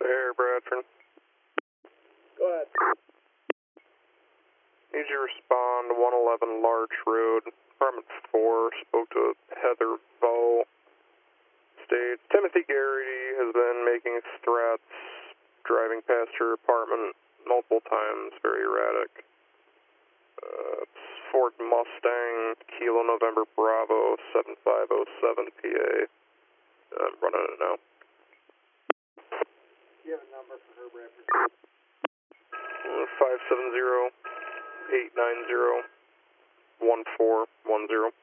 Air Bradford. Go ahead. Need you to respond to 111 Larch Road, apartment 4. Spoke to Heather Vo. States Timothy Garrity has been making threats, driving past her apartment multiple times, very erratic. It's Ford Mustang, Kilo November Bravo, 7507 PA. I'm running it now. Do you have a number for her, Bradford? 570-890-1410.